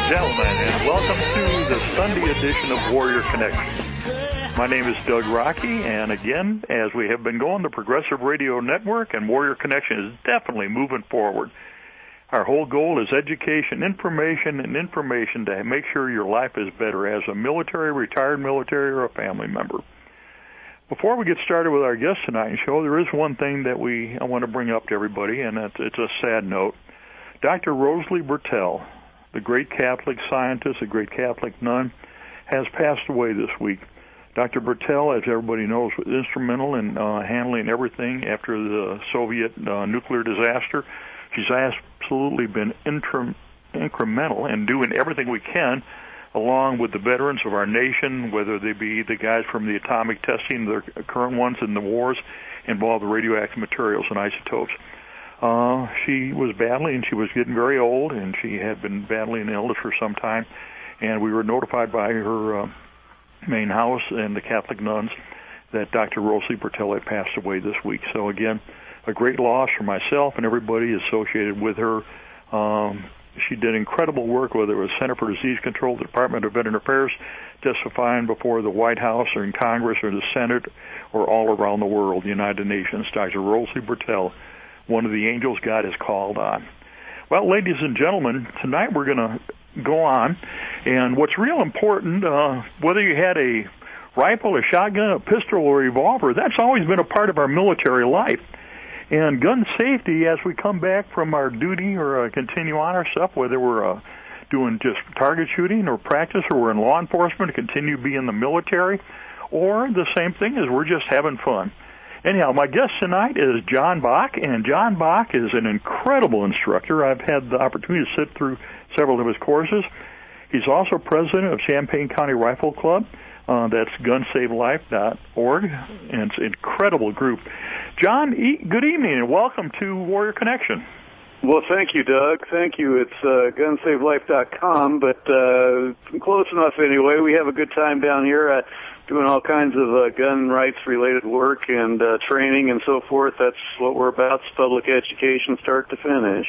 gentlemen, and welcome to the Sunday edition of Warrior Connection. My name is Doug Rocky, and again, as we have been going, the Progressive Radio Network and Warrior Connection is definitely moving forward. Our whole goal is education, information to make sure your life is better as a military, retired military, or a family member. Before we get started with our guest tonight's show, there is one thing that I want to bring up to everybody, and it's a sad note. Dr. Rosalie Bertell, the great Catholic scientist, the great Catholic nun, has passed away this week. Dr. Bertell, as everybody knows, was instrumental in handling everything after the Soviet nuclear disaster. She's absolutely been incremental in doing everything we can, along with the veterans of our nation, whether they be the guys from the atomic testing, the current ones in the wars involved with radioactive materials and isotopes. She was battling, she was getting very old, and she had been battling an illness for some time, and we were notified by her main house and the Catholic nuns that Dr. Rosalie Bertell had passed away this week. So again, a great loss for myself and everybody associated with her. She did incredible work, whether it was Center for Disease Control, the Department of Veteran Affairs, testifying before the White House or in Congress or the Senate or all around the world, the United Nations. Dr. Rosalie Bertell, one of the angels God has called on. Well, ladies and gentlemen, tonight we're going to go on, and what's real important, whether you had a rifle, a shotgun, a pistol, or a revolver, that's always been a part of our military life. And gun safety, as we come back from our duty or continue on our stuff, whether we're doing just target shooting or practice, or we're in law enforcement, continue to be in the military, or the same thing is we're just having fun. Anyhow, my guest tonight is John Bach, and John Bach is an incredible instructor. I've had the opportunity to sit through several of his courses. He's also president of Champaign County Rifle Club. That's gunsavelife.org, and it's an incredible group. John, good evening, and welcome to Warrior Connection. Well, thank you, Doug. Thank you. It's gunsavelife.com, but close enough anyway. We have a good time down here doing all kinds of gun rights-related work and training and so forth. That's what we're about, is public education start to finish.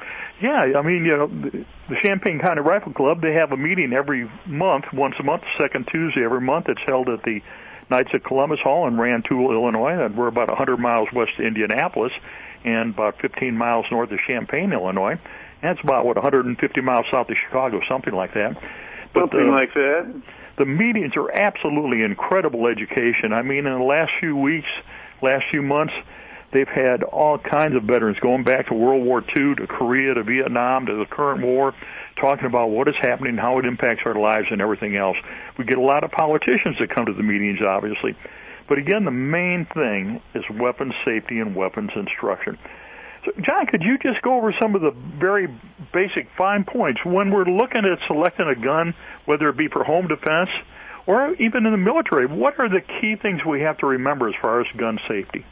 Yeah, I mean, the Champaign County Rifle Club, they have a meeting every month, once a month, second Tuesday every month. It's held at the Knights of Columbus Hall in Rantoul, Illinois. And we're about 100 miles west of Indianapolis and about 15 miles north of Champaign, Illinois. And it's about, 150 miles south of Chicago, something like that. Something like that. The meetings are absolutely incredible education. I mean, in the last few weeks, last few months, they've had all kinds of veterans going back to World War II, to Korea, to Vietnam, to the current war, talking about what is happening, how it impacts our lives and everything else. We get a lot of politicians that come to the meetings, obviously. But again, the main thing is weapons safety and weapons instruction. So, John, could you just go over some of the very basic fine points when we're looking at selecting a gun, whether it be for home defense or even in the military? What are the key things we have to remember as far as gun safety?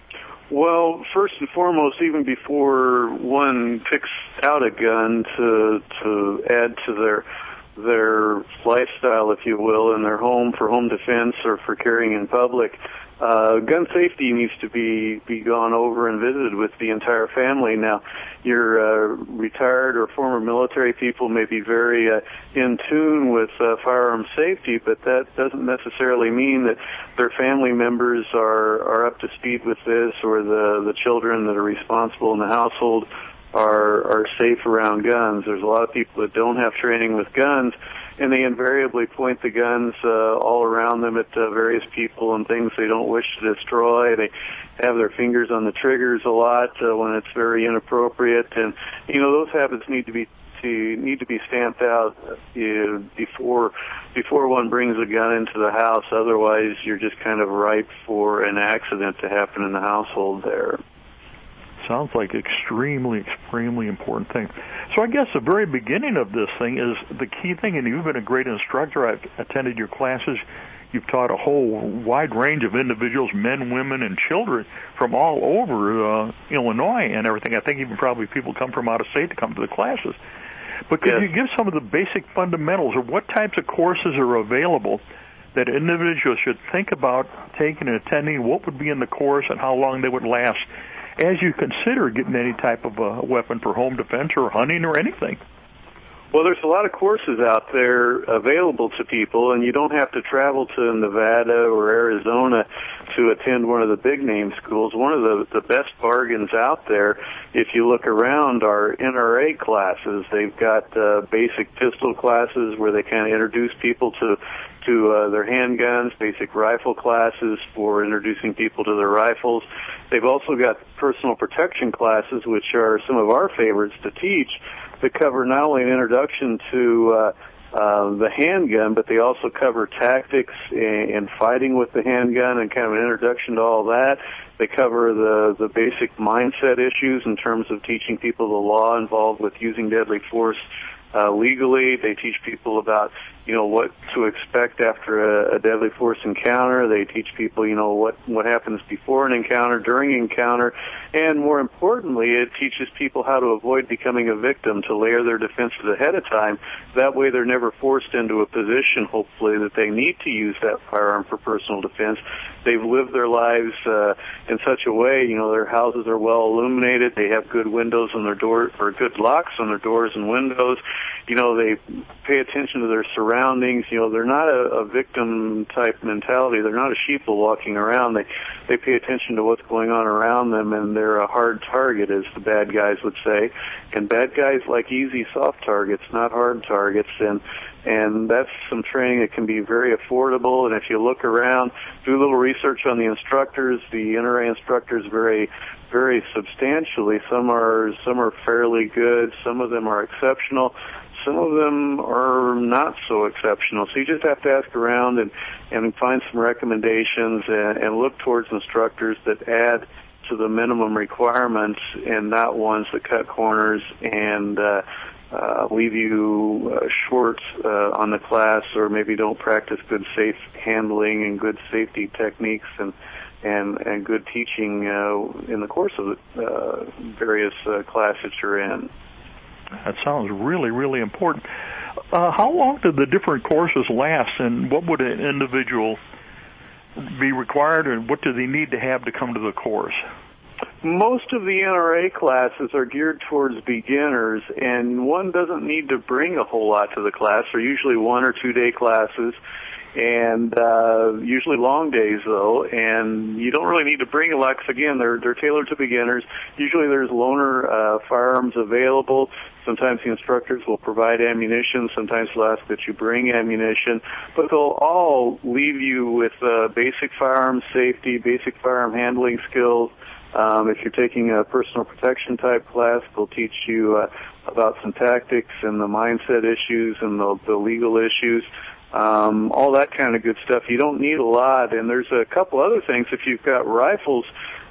Well, first and foremost, even before one picks out a gun to add to their lifestyle, if you will, in their home for home defense or for carrying in public, gun safety needs to be gone over and visited with the entire family. Now, your retired or former military people may be very in tune with firearm safety, but that doesn't necessarily mean that their family members are up to speed with this, or the children that are responsible in the household are safe around guns. There's a lot of people that don't have training with guns, and they invariably point the guns all around them at various people and things they don't wish to destroy. They have their fingers on the triggers a lot when it's very inappropriate, and those habits need to be stamped out before one brings a gun into the house. Otherwise, you're just kind of ripe for an accident to happen in the household there. Sounds like extremely important thing. So I guess the very beginning of this thing is the key thing, and you've been a great instructor. I've attended your classes. You've taught a whole wide range of individuals, men, women, and children from all over Illinois and everything. I think even probably people come from out of state to come to the classes. But could you give some of the basic fundamentals, or what types of courses are available that individuals should think about taking and attending? What would be in the course and how long they would last, as you consider getting any type of a weapon for home defense or hunting or anything? Well, there's a lot of courses out there available to people, and you don't have to travel to Nevada or Arizona to attend one of the big-name schools. One of the best bargains out there, if you look around, are NRA classes. They've got basic pistol classes where they kind of introduce people to their handguns, basic rifle classes for introducing people to their rifles. They've also got personal protection classes, which are some of our favorites to teach, that cover not only an introduction to the handgun, but they also cover tactics and fighting with the handgun and kind of an introduction to all that. They cover the basic mindset issues in terms of teaching people the law involved with using deadly force legally. They teach people about, what to expect after a deadly force encounter. They teach people, what happens before an encounter, during an encounter, and more importantly, it teaches people how to avoid becoming a victim, to layer their defenses ahead of time. That way they're never forced into a position, hopefully, that they need to use that firearm for personal defense. They've lived their lives in such a way, their houses are well illuminated, they have good windows on their doors, or good locks on their doors and windows. They pay attention to their surroundings. They're not a victim type mentality. They're not a sheeple walking around. They pay attention to what's going on around them, and they're a hard target, as the bad guys would say. And bad guys like easy, soft targets, not hard targets. And that's some training that can be very affordable. And if you look around, do a little research on the instructors, the NRA instructors very substantially. Some are fairly good. Some of them are exceptional. Some of them are not so exceptional. So you just have to ask around and find some recommendations and look towards instructors that add to the minimum requirements and not ones that cut corners and leave you short on the class, or maybe don't practice good safe handling and good safety techniques and good teaching in the course of the various classes you're in. That sounds really, really important. How long do the different courses last, and what would an individual be required, and what do they need to have to come to the course? Most of the NRA classes are geared towards beginners, and one doesn't need to bring a whole lot to the class. They're usually 1 or 2 day classes, and usually long days though, and you don't really need to bring a lot because again they're tailored to beginners. Usually there's loaner firearms available. Sometimes the instructors will provide ammunition, sometimes they'll ask that you bring ammunition, but they'll all leave you with basic firearm safety, basic firearm handling skills. If you're taking a personal protection type class, they'll teach you about some tactics and the mindset issues and the legal issues. All that kind of good stuff. You don't need a lot, and there's a couple other things. If you've got rifles,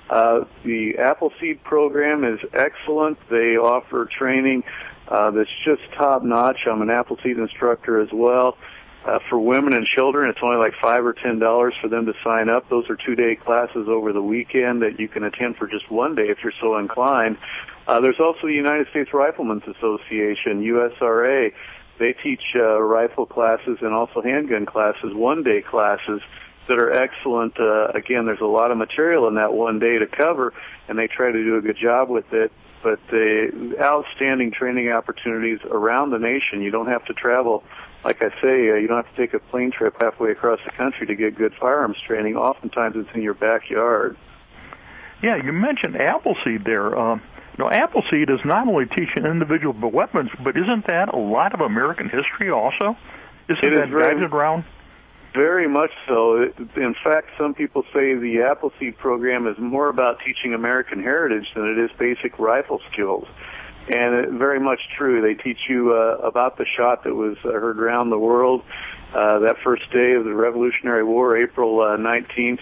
the Appleseed program is excellent. They offer training that's just top notch. I'm an Appleseed instructor as well. For women and children, it's only like $5 or $10 for them to sign up. Those are 2-day classes over the weekend that you can attend for just 1 day if you're so inclined. There's also the United States Riflemen's Association, USRA. They teach rifle classes and also handgun classes, 1-day classes that are excellent. Again, there's a lot of material in that 1 day to cover, and they try to do a good job with it. But the outstanding training opportunities around the nation. You don't have to travel. Like I say, you don't have to take a plane trip halfway across the country to get good firearms training. Oftentimes it's in your backyard. Yeah, you mentioned Appleseed there. Appleseed is not only teaching individual weapons, but isn't that a lot of American history also? Isn't that guided around? Very much so. In fact, some people say the Appleseed program is more about teaching American heritage than it is basic rifle skills. And it's very much true. They teach you about the shot that was heard around the world. That first day of the Revolutionary War, April 19th,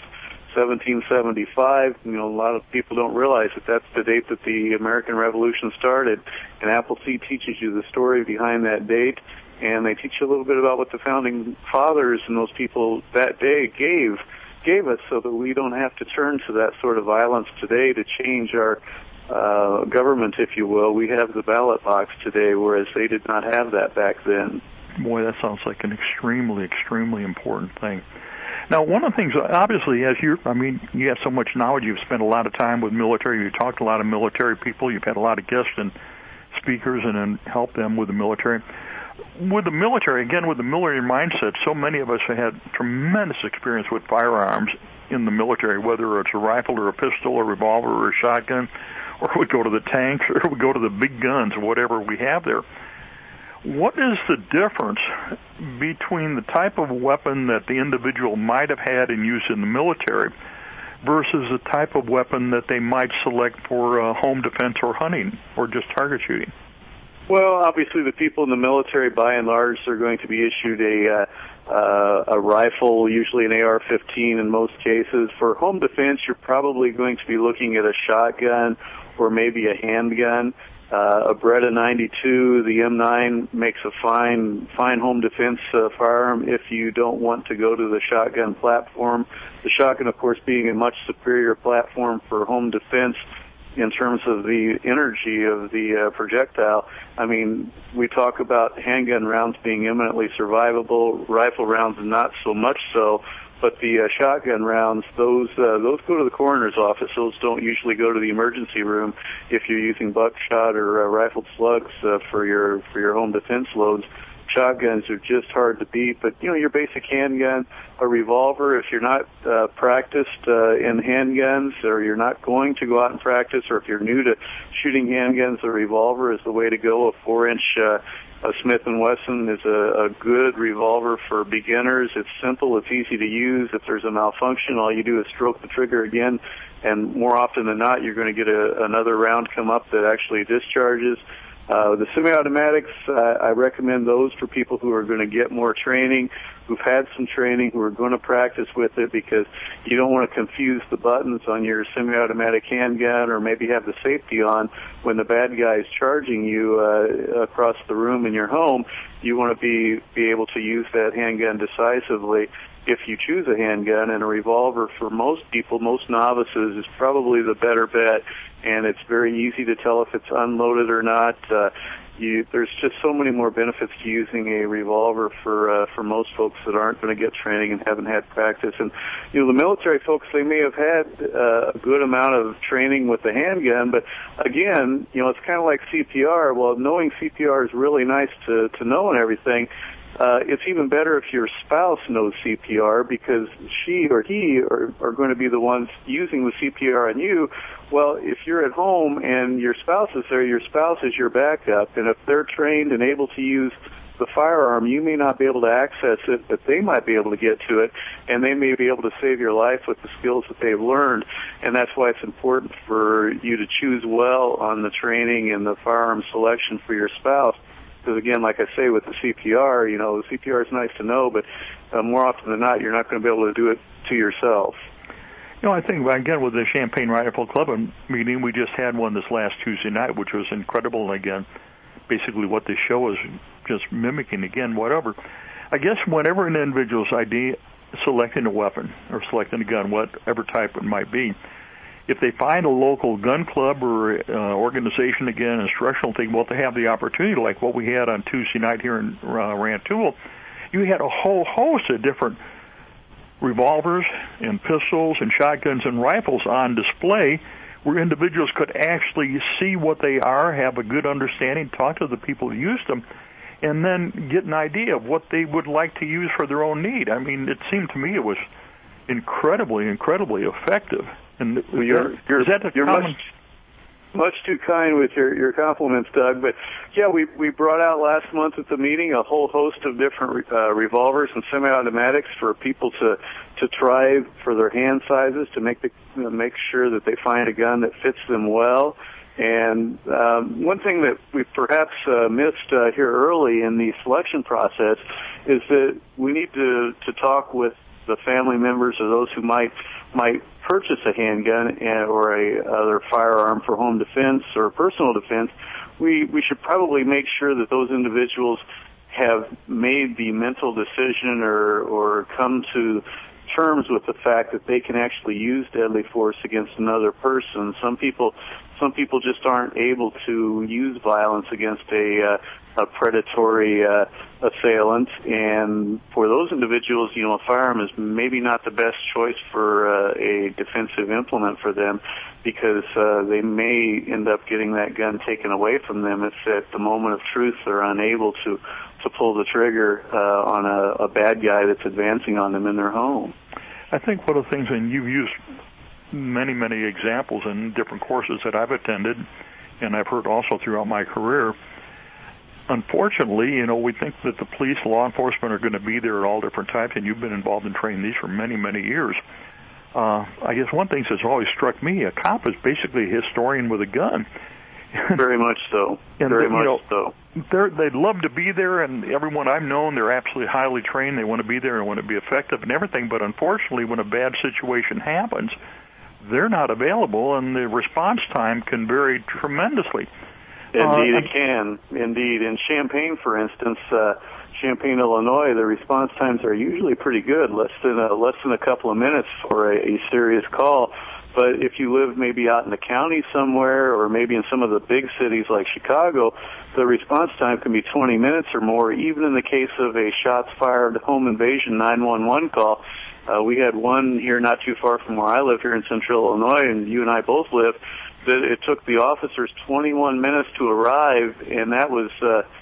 1775. A lot of people don't realize that that's the date that the American Revolution started. And Appleseed teaches you the story behind that date. And they teach you a little bit about what the founding fathers and those people that day gave us, so that we don't have to turn to that sort of violence today to change our government, if you will. We have the ballot box today, whereas they did not have that back then. Boy, that sounds like an extremely, extremely important thing. Now, one of the things, obviously, you have so much knowledge. You've spent a lot of time with military. You talked to a lot of military people. You've had a lot of guests speakers and then help them with the military. With the military, again, with the military mindset, so many of us have had tremendous experience with firearms in the military, whether it's a rifle or a pistol or a revolver or a shotgun, or we go to the tanks or we go to the big guns, whatever we have there. What is the difference between the type of weapon that the individual might have had in use in the military versus the type of weapon that they might select for home defense or hunting or just target shooting? Well, obviously the people in the military, by and large, are going to be issued a rifle, usually an AR-15 in most cases. For home defense, you're probably going to be looking at a shotgun or maybe a handgun. A Beretta 92, the M9 makes a fine home defense firearm if you don't want to go to the shotgun platform. The shotgun, of course, being a much superior platform for home defense in terms of the energy of the projectile. I mean, we talk about handgun rounds being eminently survivable, rifle rounds not so much so, but the shotgun rounds, those go to the coroner's office. Those don't usually go to the emergency room if you're using buckshot or rifled slugs for your home defense loads. Shotguns are just hard to beat, but your basic handgun, a revolver, if you're not practiced in handguns, or you're not going to go out and practice, or if you're new to shooting handguns, a revolver is the way to go. A 4-inch Smith & Wesson is a good revolver for beginners. It's simple, it's easy to use. If there's a malfunction, all you do is stroke the trigger again, and more often than not, you're going to get another round come up that actually discharges. The semi-automatics, I recommend those for people who are going to get more training, who've had some training, who are going to practice with it, because you don't want to confuse the buttons on your semi-automatic handgun or maybe have the safety on when the bad guy is charging you across the room in your home. You want to be able to use that handgun decisively. If you choose a handgun, and a revolver for most people, most novices, is probably the better bet, and it's very easy to tell if it's unloaded or not. There's just so many more benefits to using a revolver for most folks that aren't going to get training and haven't had practice. And the military folks, they may have had a good amount of training with the handgun, but again, it's kind of like CPR. Well, knowing CPR is really nice to know and everything. It's even better if your spouse knows CPR, because she or he are going to be the ones using the CPR on you. Well, if you're at home and your spouse is there, your spouse is your backup, and if they're trained and able to use the firearm, you may not be able to access it, but they might be able to get to it, and they may be able to save your life with the skills that they've learned. And that's why it's important for you to choose well on the training and the firearm selection for your spouse. Because again, like I say, with the CPR, the CPR is nice to know, but more often than not, you're not going to be able to do it to yourself. I think, again, with the Champaign Rifle Club meeting, we just had one this last Tuesday night, which was incredible. And again, basically what this show is just mimicking, again, whatever. I guess whenever an individual's selecting a weapon or selecting a gun, whatever type it might be, if they find a local gun club or organization, again, instructional thing, well, to have the opportunity, like what we had on Tuesday night here in Rantoul, you had a whole host of different revolvers and pistols and shotguns and rifles on display where individuals could actually see what they are, have a good understanding, talk to the people who use them, and then get an idea of what they would like to use for their own need. I mean, it seemed to me it was incredibly effective. And you're much too kind with your compliments, Doug. But yeah, we brought out last month at the meeting a whole host of different revolvers and semi-automatics for people to try for their hand sizes, to make sure that they find a gun that fits them well. And one thing that we perhaps missed here early in the selection process is that we need to talk with the family members or those who might purchase a handgun or other firearm for home defense or personal defense. We should probably make sure that those individuals have made the mental decision or come to terms with the fact that they can actually use deadly force against another person. Some people just aren't able to use violence against a predatory assailant, and for those individuals, a firearm is maybe not the best choice for a defensive implement for them, because they may end up getting that gun taken away from them if at the moment of truth they're unable to pull the trigger on a bad guy that's advancing on them in their home. I think one of the things, and you've used many, many examples in different courses that I've attended, and I've heard also throughout my career, unfortunately, we think that the police, law enforcement are going to be there at all different times, and you've been involved in training these for many, many years. I guess one thing that's always struck me, a cop is basically a historian with a gun. Very much so. Very much so. They'd love to be there, and everyone I've known, they're absolutely highly trained. They want to be there and want to be effective and everything, but unfortunately, when a bad situation happens, they're not available, and the response time can vary tremendously. Indeed, it can. Indeed. In Champaign, for instance, Champaign, Illinois, the response times are usually pretty good, less than a couple of minutes for a serious call. But if you live maybe out in the county somewhere, or maybe in some of the big cities like Chicago, the response time can be 20 minutes or more, even in the case of a shots fired home invasion 911 call. We had one here not too far from where I live here in Central Illinois, and you and I both live, that it took the officers 21 minutes to arrive, and that was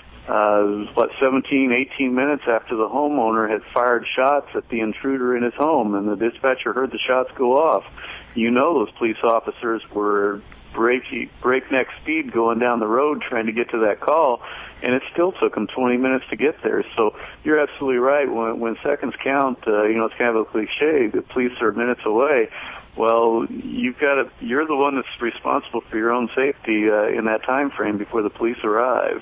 17, 18 minutes after the homeowner had fired shots at the intruder in his home, and the dispatcher heard the shots go off. Those police officers were breakneck speed going down the road trying to get to that call, and it still took them 20 minutes to get there. So you're absolutely right. When seconds count, it's kind of a cliche, the police are minutes away. Well, you're the one that's responsible for your own safety in that time frame before the police arrive.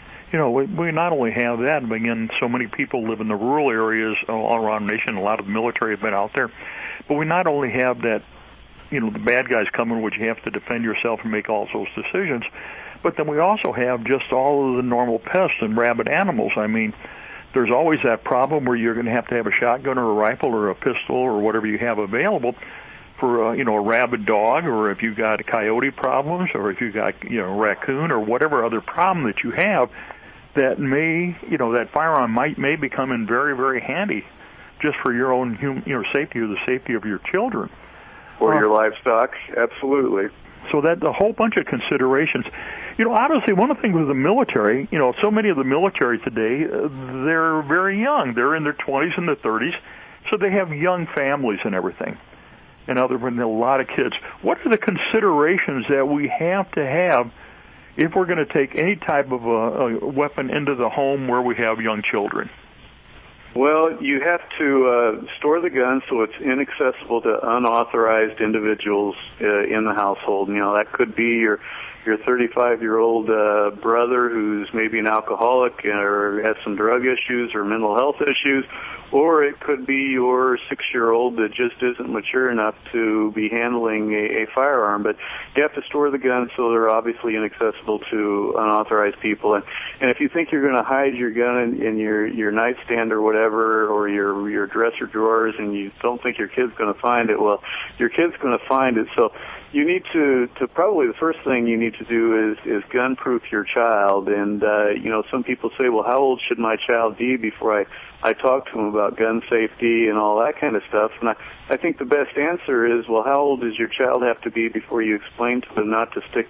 We not only have that, but again, so many people live in the rural areas all around the nation. A lot of the military have been out there. But we not only have that, the bad guys coming, which you have to defend yourself and make all those decisions, but then we also have just all of the normal pests and rabid animals. I mean, there's always that problem where you're going to have a shotgun or a rifle or a pistol or whatever you have available for a rabid dog, or if you've got coyote problems, or if you've got raccoon or whatever other problem that you have, that may that firearm may become in very, very handy just for your own safety or the safety of your children or your livestock. Absolutely. So that a whole bunch of considerations. Honestly, one of the things with the military, so many of the military today, they're very young. They're in their 20s and their 30s, so they have young families and everything. And other than a lot of kids. What are the considerations that we have to have if we're going to take any type of a weapon into the home where we have young children? Well, you have to store the gun so it's inaccessible to unauthorized individuals in the household. That could be your 35-year-old brother who's maybe an alcoholic or has some drug issues or mental health issues, or it could be your 6-year-old that just isn't mature enough to be handling a firearm. But you have to store the gun so they're obviously inaccessible to unauthorized people. And if you think you're going to hide your gun in your nightstand or whatever, or your dresser drawers, and you don't think your kid's going to find it, well, your kid's going to find it. So you need to probably the first thing you need to do is gun-proof your child. And, some people say, well, how old should my child be before I talk to him about gun safety and all that kind of stuff? And I think the best answer is, well, how old does your child have to be before you explain to them not to stick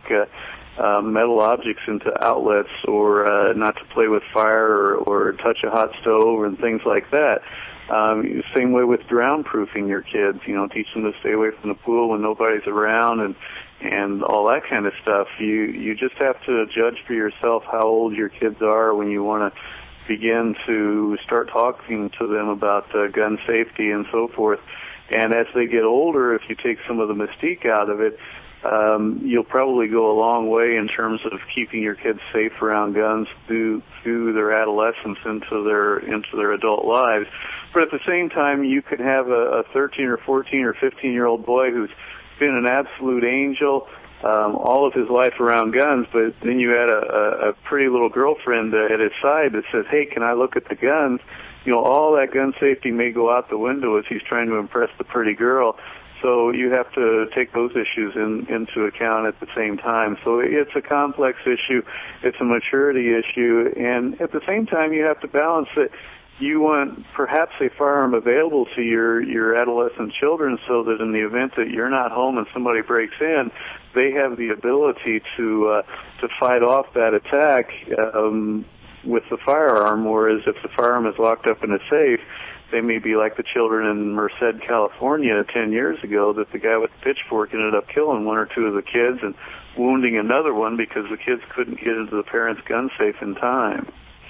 metal objects into outlets, or not to play with fire, or touch a hot stove and things like that? Same way with drown-proofing your kids. Teach them to stay away from the pool when nobody's around and all that kind of stuff. You just have to judge for yourself how old your kids are when you want to begin to start talking to them about gun safety and so forth. And as they get older, if you take some of the mystique out of it, you'll probably go a long way in terms of keeping your kids safe around guns through their adolescence into their adult lives. But at the same time, you could have a 13 or 14 or 15-year-old boy who's been an absolute angel all of his life around guns, but then you had a pretty little girlfriend at his side that says, hey, can I look at the guns? all that gun safety may go out the window as he's trying to impress the pretty girl. So you have to take those issues into account at the same time. So it's a complex issue. It's a maturity issue. And at the same time, you have to balance it. You want perhaps a firearm available to your adolescent children so that in the event that you're not home and somebody breaks in, they have the ability to fight off that attack with the firearm, whereas if the firearm is locked up in a safe, they may be like the children in Merced, California 10 years ago, that the guy with the pitchfork ended up killing one or two of the kids and wounding another one because the kids couldn't get into the parents' gun safe in time.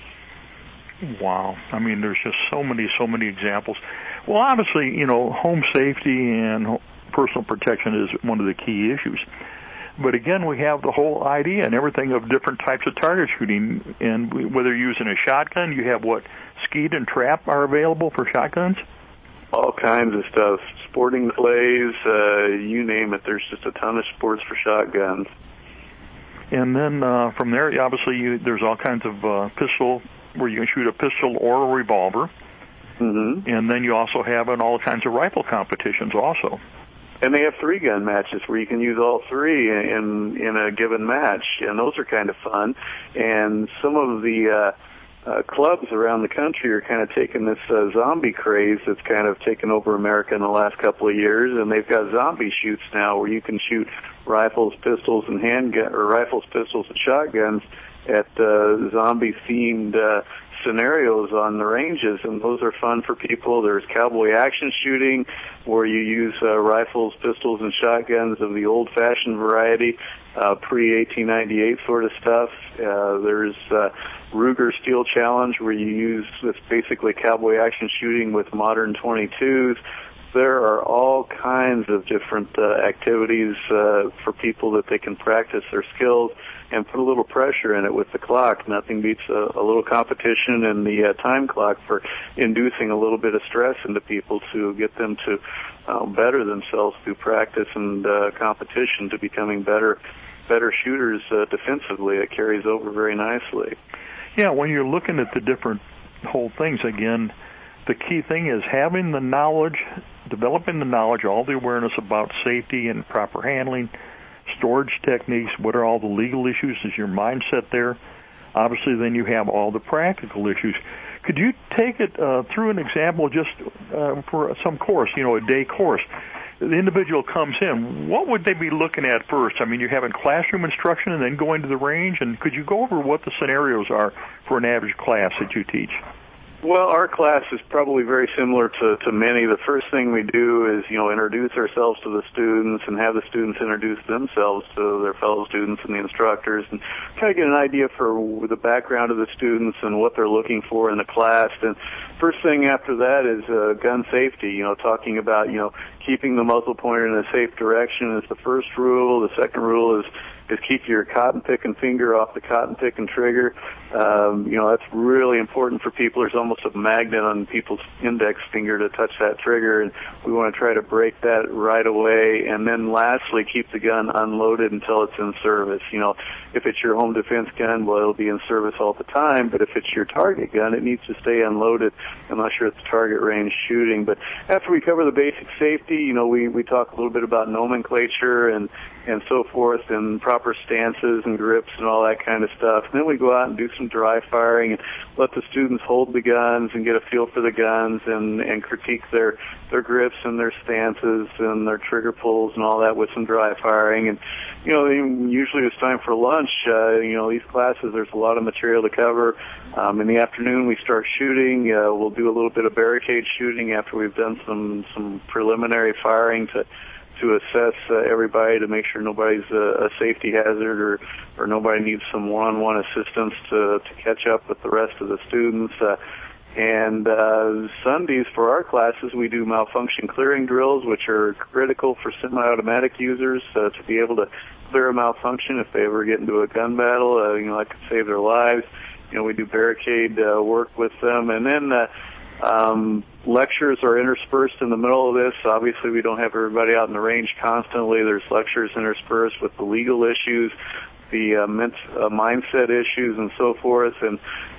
Wow. I mean, there's just so many examples. Well, obviously, home safety and personal protection is one of the key issues. But again, we have the whole idea and everything of different types of target shooting. And whether you're using a shotgun, you have skeet and trap are available for shotguns? All kinds of stuff. Sporting clays, you name it. There's just a ton of sports for shotguns. And then from there, obviously, there's all kinds of pistol, where you can shoot a pistol or a revolver. Mm-hmm. And then you also have all kinds of rifle competitions also. And they have 3-gun matches where you can use all three in a given match, and those are kind of fun. And some of the clubs around the country are kind of taking this zombie craze that's kind of taken over America in the last couple of years, and they've got zombie shoots now where you can shoot rifles, pistols, and rifles, pistols, and shotguns at zombie-themed scenarios on the ranges, and those are fun for people. There's cowboy action shooting, where you use rifles, pistols, and shotguns of the old-fashioned variety, pre-1898 sort of stuff. There's Ruger Steel Challenge, where you use this basically cowboy action shooting with modern .22s. There are all kinds of different activities for people that they can practice their skills and put a little pressure in it with the clock. Nothing beats a little competition and the time clock for inducing a little bit of stress into people to get them to better themselves through practice and competition to becoming better shooters defensively. It carries over very nicely. Yeah, when you're looking at the different whole things, again, the key thing is having the knowledge, developing the knowledge, all the awareness about safety and proper handling, storage techniques, what are all the legal issues, is your mindset there? Obviously, then you have all the practical issues. Could you take it through an example just for some course, a day course? The individual comes in, what would they be looking at first? I mean, you're having classroom instruction and then going to the range, and could you go over what the scenarios are for an average class that you teach? Well, our class is probably very similar to many. The first thing we do is, introduce ourselves to the students and have the students introduce themselves to their fellow students and the instructors and kind of get an idea for the background of the students and what they're looking for in the class. And first thing after that is gun safety, talking about, keeping the muzzle pointer in a safe direction is the first rule. The second rule is keep your cotton picking finger off the cotton picking trigger. That's really important for people. There's almost a magnet on people's index finger to touch that trigger, and we want to try to break that right away. And then lastly, keep the gun unloaded until it's in service. If it's your home defense gun, well, it'll be in service all the time, but if it's your target gun, it needs to stay unloaded unless you're at the target range shooting. But after we cover the basic safety, we talk a little bit about nomenclature and so forth, and proper stances and grips and all that kind of stuff. And then we go out and do some dry firing and let the students hold the guns and get a feel for the guns and critique their grips and their stances and their trigger pulls and all that with some dry firing. And, usually it's time for lunch. These classes, there's a lot of material to cover. In the afternoon, we start shooting. We'll do a little bit of barricade shooting after we've done some preliminary firing to assess everybody to make sure nobody's a safety hazard or nobody needs some one-on-one assistance to catch up with the rest of the students. And Sundays for our classes, we do malfunction clearing drills, which are critical for semi-automatic users to be able to clear a malfunction if they ever get into a gun battle. That could save their lives. We do barricade work with them. And then lectures are interspersed in the middle of this. Obviously, we don't have everybody out in the range constantly. There's lectures interspersed with the legal issues, the mindset issues, and so forth. And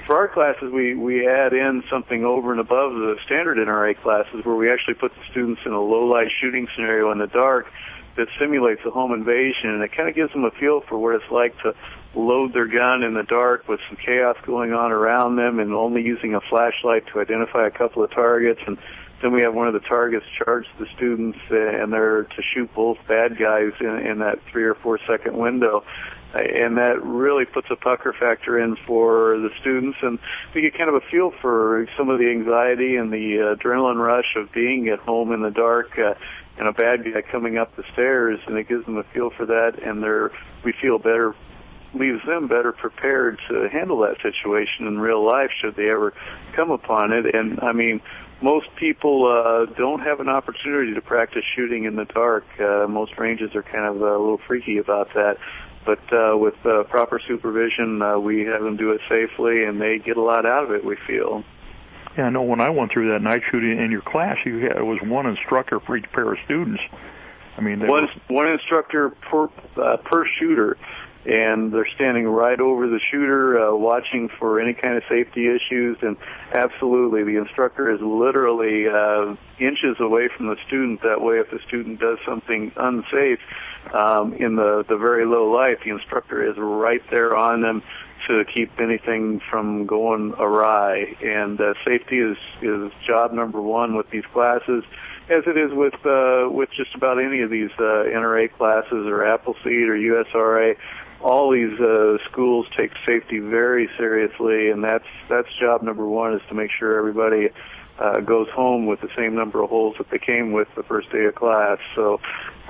for our classes, we add in something over and above the standard NRA classes where we actually put the students in a low-light shooting scenario in the dark that simulates a home invasion, and it kind of gives them a feel for what it's like to load their gun in the dark with some chaos going on around them and only using a flashlight to identify a couple of targets. And then we have one of the targets charge the students, and they're to shoot both bad guys in that 3 or 4 second window. And that really puts a pucker factor in for the students, and we get kind of a feel for some of the anxiety and the adrenaline rush of being at home in the dark and a bad guy coming up the stairs, and it gives them a feel for that, and we feel better, leaves them better prepared to handle that situation in real life should they ever come upon it. And I mean, most people don't have an opportunity to practice shooting in the dark. Most ranges are kind of a little freaky about that. But with proper supervision, we have them do it safely, and they get a lot out of it, we feel. Yeah, I know when I went through that night shooting in your class, it was one instructor for each pair of students. I mean, one instructor per shooter, and they're standing right over the shooter, watching for any kind of safety issues. And absolutely, the instructor is literally inches away from the student. That way, if the student does something unsafe in the very low light, the instructor is right there on them to keep anything from going awry. And safety is job number one with these classes, as it is with just about any of these NRA classes or Appleseed or USRA. All these schools take safety very seriously, and that's job number one, is to make sure everybody goes home with the same number of holes that they came with the first day of class. So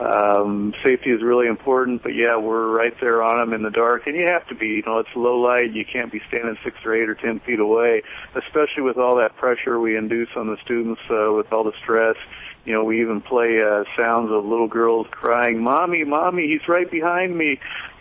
safety is really important, but yeah, we're right there on them in the dark, and you have to be. It's low light. You can't be standing 6 or 8 or 10 feet away, especially with all that pressure we induce on the students with all the stress. We even play sounds of little girls crying, "Mommy, Mommy, he's right behind me."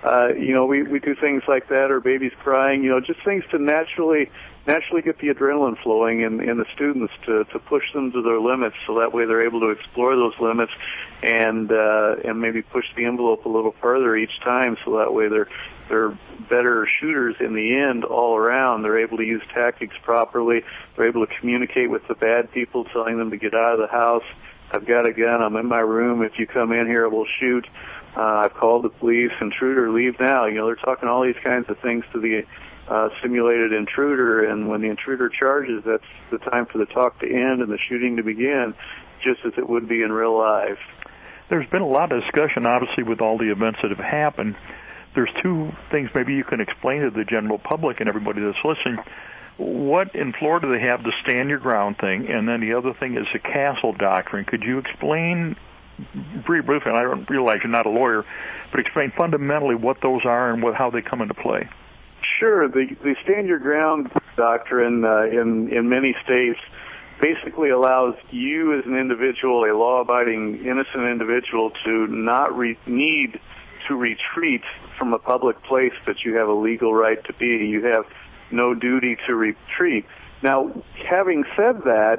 We do things like that, or babies crying, just things to naturally get the adrenaline flowing in the students to push them to their limits, so that way they're able to explore those limits and maybe push the envelope a little further each time, so that way they're better shooters in the end all around. They're able to use tactics properly. They're able to communicate with the bad people, telling them to get out of the house. "I've got a gun. I'm in my room. If you come in here, we'll shoot. I've called the police. Intruder, leave now." They're talking all these kinds of things to the simulated intruder, and when the intruder charges, that's the time for the talk to end and the shooting to begin, just as it would be in real life. There's been a lot of discussion, obviously, with all the events that have happened. There's two things maybe you can explain to the general public and everybody that's listening. What in Florida they have the stand your ground thing, and then the other thing is the castle doctrine. Could you explain briefly, and I don't realize you're not a lawyer, but explain fundamentally what those are and how they come into play? Sure. The stand your ground doctrine in many states basically allows you as an individual, a law-abiding, innocent individual, to not need to retreat from a public place that you have a legal right to be. You have no duty to retreat. Now, having said that,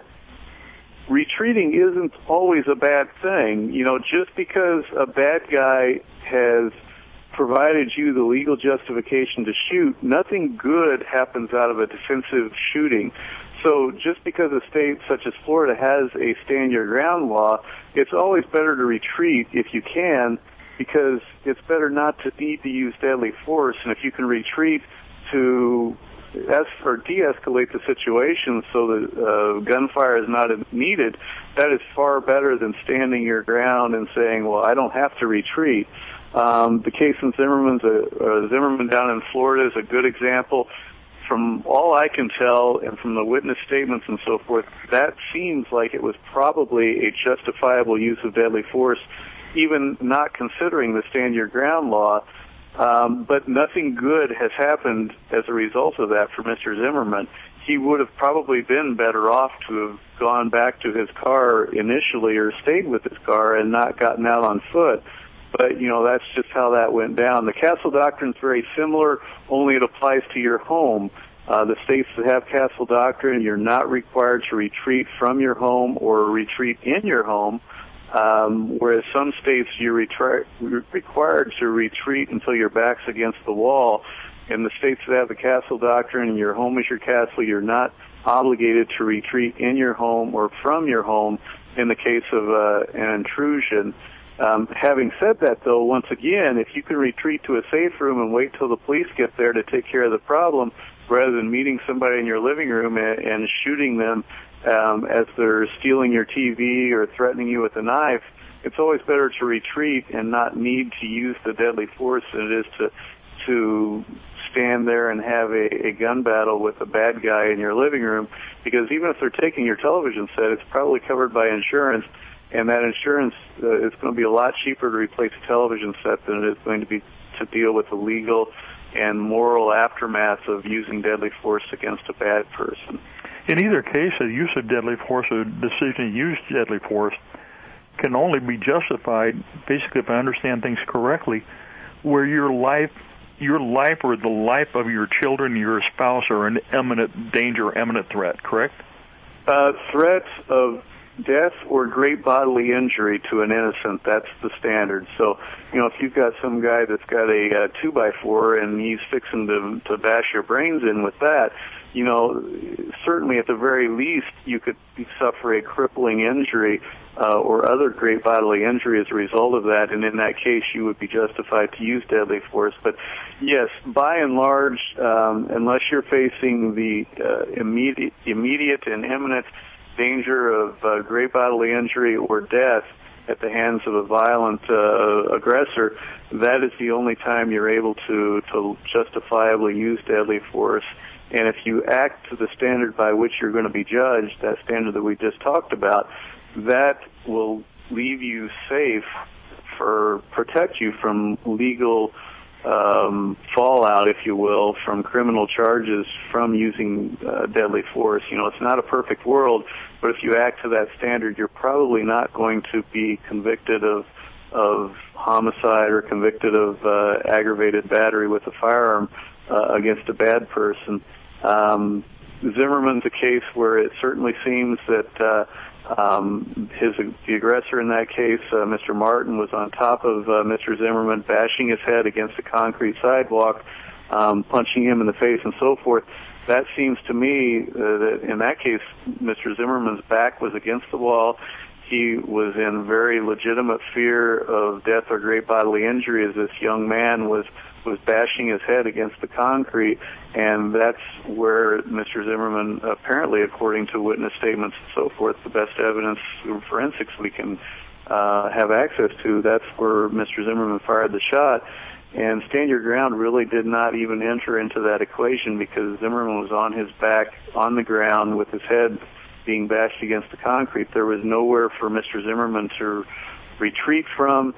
retreating isn't always a bad thing. Just because a bad guy has provided you the legal justification to shoot, nothing good happens out of a defensive shooting. So just because a state such as Florida has a stand your ground law, it's always better to retreat if you can, because it's better not to need to use deadly force. And if you can retreat to de-escalate the situation so that gunfire is not needed, that is far better than standing your ground and saying, "Well, I don't have to retreat." The case in Zimmerman down in Florida is a good example. From all I can tell, and from the witness statements and so forth, that seems like it was probably a justifiable use of deadly force, even not considering the stand your ground law. But nothing good has happened as a result of that for Mr. Zimmerman. He would have probably been better off to have gone back to his car initially, or stayed with his car and not gotten out on foot. But, that's just how that went down. The castle doctrine is very similar, only it applies to your home. The states that have castle doctrine, you're not required to retreat from your home or retreat in your home. whereas some states you're required to retreat until your back's against the wall. In the states that have the castle doctrine, your home is your castle, you're not obligated to retreat in your home or from your home in the case of an intrusion. Having said that, though, once again, if you can retreat to a safe room and wait till the police get there to take care of the problem, rather than meeting somebody in your living room and shooting them as they're stealing your TV or threatening you with a knife, it's always better to retreat and not need to use the deadly force than it is to stand there and have a gun battle with a bad guy in your living room, because even if they're taking your television set, it's probably covered by insurance, and that insurance is going to be a lot cheaper to replace a television set than it is going to be to deal with the legal and moral aftermath of using deadly force against a bad person. In either case, the use of deadly force or decision to use deadly force can only be justified, basically, if I understand things correctly, where your life or the life of your children, your spouse, are in imminent danger, imminent threat, correct? Threats of death or great bodily injury to an innocent, that's the standard. So, if you've got some guy that's got a 2x4 and he's fixing to bash your brains in with that, certainly at the very least you could suffer a crippling injury or other great bodily injury as a result of that, and in that case you would be justified to use deadly force. But yes, by and large, unless you're facing the immediate and imminent danger of great bodily injury or death at the hands of a violent aggressor, that is the only time you're able to justifiably use deadly force. And if you act to the standard by which you're going to be judged, that standard that we just talked about, that will leave you safe protect you from legal fallout, if you will, from criminal charges from using deadly force. It's not a perfect world, but if you act to that standard, you're probably not going to be convicted of homicide or convicted of aggravated battery with a firearm against a bad person. Zimmerman's a case where it certainly seems that the aggressor in that case, Mr. Martin, was on top of Mr. Zimmerman, bashing his head against a concrete sidewalk, punching him in the face and so forth. That seems to me that in that case, Mr. Zimmerman's back was against the wall. He was in very legitimate fear of death or great bodily injury as this young man was bashing his head against the concrete, and that's where Mr. Zimmerman, apparently, according to witness statements and so forth, the best evidence through forensics we can have access to, that's where Mr. Zimmerman fired the shot. And Stand Your Ground really did not even enter into that equation, because Zimmerman was on his back on the ground with his head being bashed against the concrete. There was nowhere for Mr. Zimmerman to retreat from.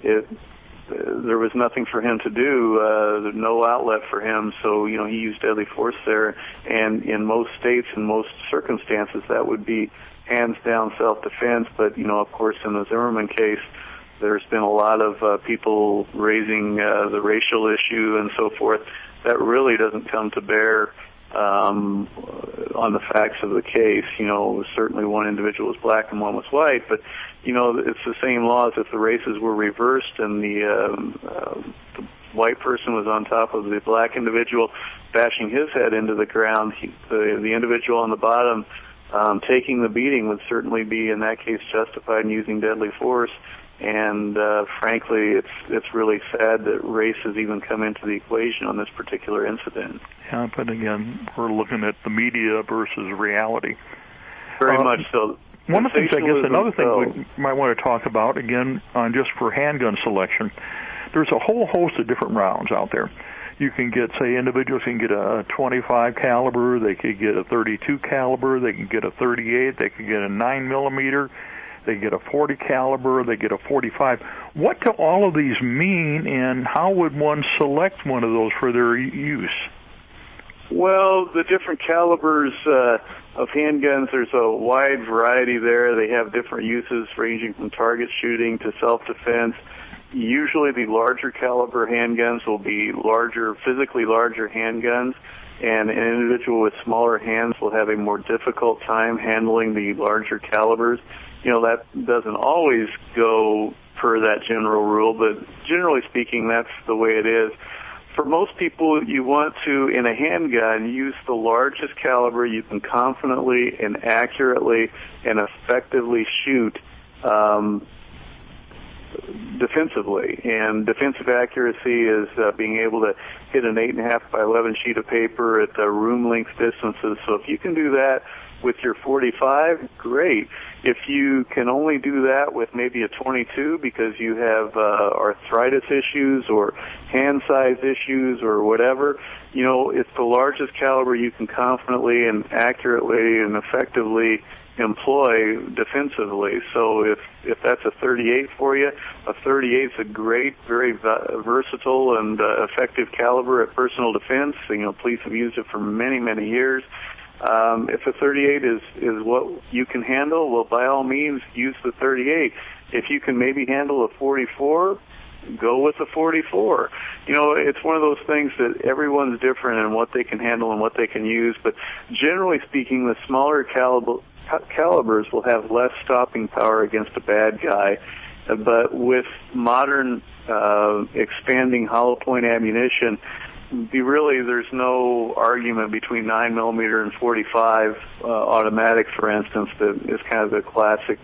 There was nothing for him to do, no outlet for him, so, he used deadly force there. And in most states and most circumstances, that would be hands-down self-defense. But, of course, in the Zimmerman case, there's been a lot of people raising the racial issue and so forth. That really doesn't come to bear on the facts of the case. Certainly one individual was black and one was white, but, it's the same laws. If the races were reversed and the white person was on top of the black individual bashing his head into the ground, the individual on the bottom taking the beating would certainly be, in that case, justified in using deadly force. And frankly, it's really sad that race has even come into the equation on this particular incident. Yeah, but again, we're looking at the media versus reality. Very much so. One of the things, I guess, another thing we might want to talk about, again, on just for handgun selection, there's a whole host of different rounds out there. You can get, say, individuals can get a 25 caliber, they could get a 32 caliber, they can get a 38, they could get a 9mm. They get a 40 caliber, they get a 45. What do all of these mean, and how would one select one of those for their use? Well, the different calibers of handguns, there's a wide variety there. They have different uses ranging from target shooting to self-defense. Usually the larger caliber handguns will be physically larger handguns. and an individual with smaller hands will have a more difficult time handling the larger calibers. That doesn't always go per that general rule, but generally speaking, that's the way it is. For most people, you want to, in a handgun, use the largest caliber you can confidently and accurately and effectively shoot defensively. And defensive accuracy is being able to hit an 8.5 by 11 sheet of paper at room length distances. So if you can do that with your 45, great. If you can only do that with maybe a 22 because you have arthritis issues or hand size issues or whatever, it's the largest caliber you can confidently and accurately and effectively employ defensively. So if that's a 38 for you, a 38 is a great, very versatile and effective caliber at personal defense. Police have used it for many, many years. If a 38 is what you can handle, well, by all means, use the 38. If you can maybe handle a 44, go with the 44. It's one of those things that everyone's different in what they can handle and what they can use, but generally speaking, the smaller calibers will have less stopping power against a bad guy. But with modern expanding hollow point ammunition, there's no argument between 9mm and 45 automatic, for instance, that is kind of the classic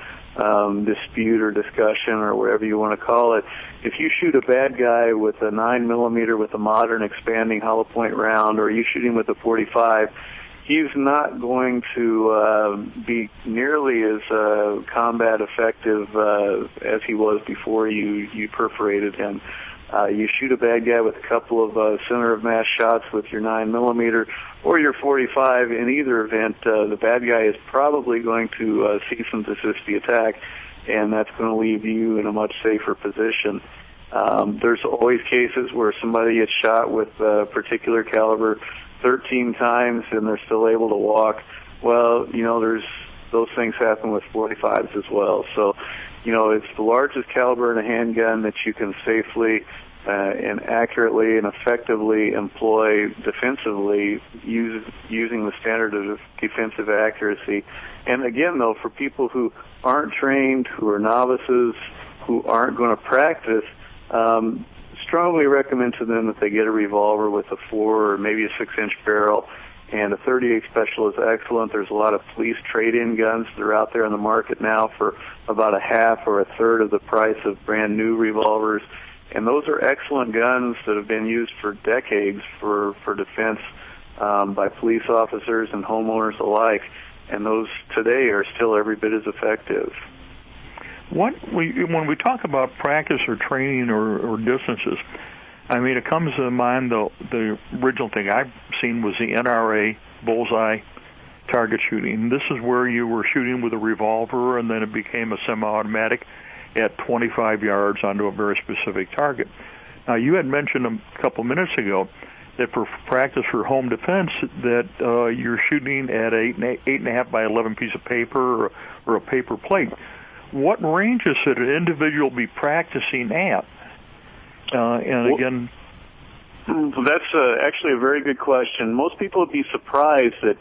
dispute or discussion or whatever you want to call it. If you shoot a bad guy with a 9mm with a modern expanding hollow point round, or you shoot him with a 45, he's not going to be nearly as combat effective as he was before you perforated him. You shoot a bad guy with a couple of center of mass shots with your 9mm or your 45. In either event, the bad guy is probably going to cease and desist the attack, and that's going to leave you in a much safer position. There's always cases where somebody gets shot with a particular caliber 13 times and they're still able to walk. Well, those things happen with 45s as well. So, it's the largest caliber in a handgun that you can safely and accurately and effectively employ defensively using the standard of defensive accuracy. And again, though, for people who aren't trained, who are novices, who aren't going to practice, strongly recommend to them that they get a revolver with a 4 or maybe a 6-inch barrel. And a 38 Special is excellent. There's a lot of police trade-in guns that are out there on the market now for about a half or a third of the price of brand new revolvers. And those are excellent guns that have been used for decades for defense by police officers and homeowners alike. And those today are still every bit as effective. When we talk about practice or training or distances, it comes to mind the original thing I've seen was the NRA bullseye target shooting. This is where you were shooting with a revolver, and then it became a semi-automatic at 25 yards onto a very specific target. Now, you had mentioned a couple minutes ago that for practice for home defense that you're shooting at an 8.5 by 11 piece of paper or a paper plate. What ranges should an individual be practicing at? Again, that's actually a very good question. Most people would be surprised that